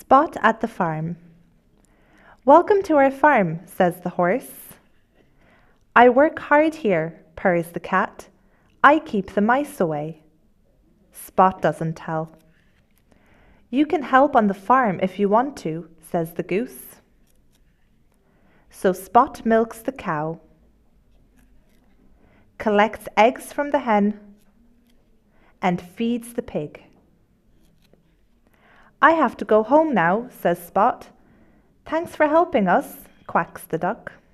Spot at the farm. Welcome to our farm, says the horse. I work hard here, purrs the cat. I keep the mice away. Spot doesn't tell. You can help on the farm if you want to, says the goose. So Spot milks the cow, collects eggs from the hen, and feeds the pig. I have to go home now, says Spot. Thanks for helping us, quacks the duck.